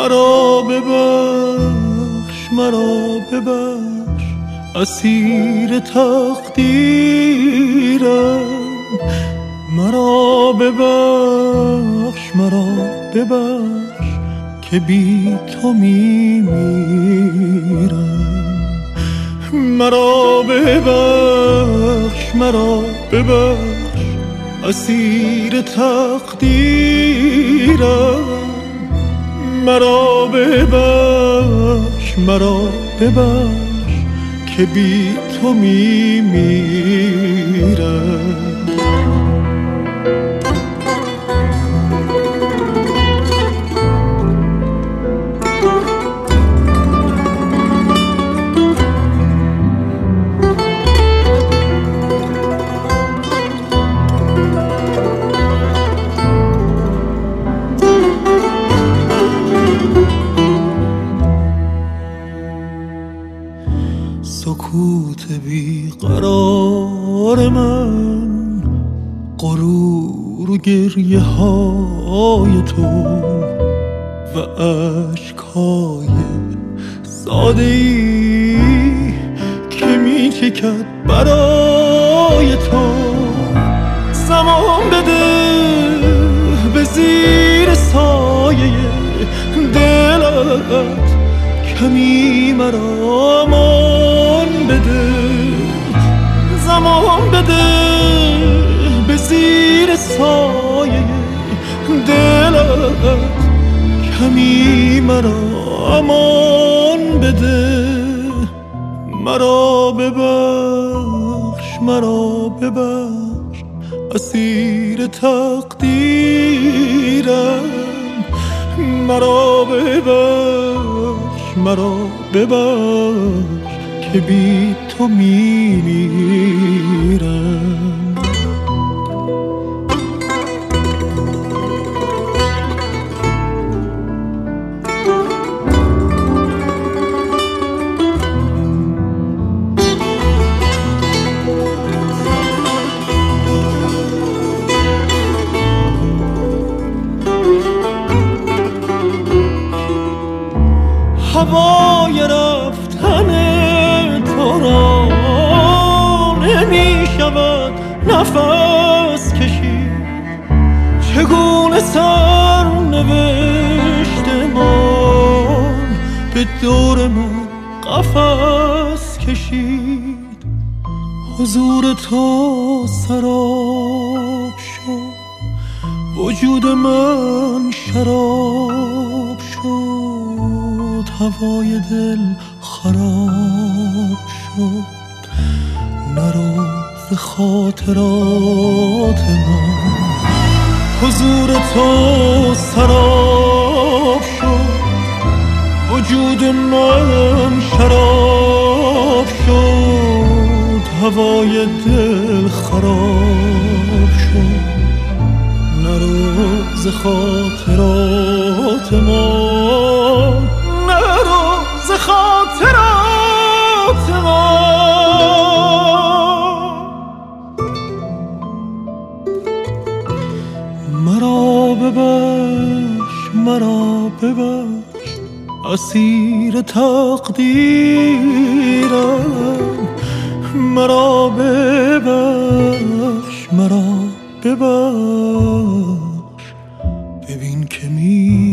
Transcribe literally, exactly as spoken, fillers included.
مرا ببخش، مرا ببخش، اسیر تقدیرم. مرا ببخش، مرا ببخش که بی تو میمیرم. مرا ببخش، مرا ببخش، اسیر تقدیرم. مرا ببخش، مرا ببخش که بی تو میمیرم. سکوت بی قرار من، غرور و گریه های تو و عشقهای ساده ای که می چکد برای تو. زمان بده به زیر سایه دلت، کمی مرا امان بده. زمان بده به زیر سایه دلت، کمی مرا امان بده. مرا ببخش، مرا ببخش، اسیر تقدیرم. مرا ببخش، مرا ببخش که بی تو میمیرم. هوای رفتن تو را نمی شود نفس کشید. چگونه سرنوشت من به دور من قفس کشید. حضور تو سراب شد، وجود من شراب شد. هوای دل خراب شد، نرو ز خاطرات من. حضور تو سراب شد، وجود من شراب شد. هوای دل خراب شد، نرو ز خاطرات من. نرو ز خاطرات من. مرا ببخش، مرا ببخش، اسیر تقدیرم. مرا ببخش، مرا ببخش، ببین که می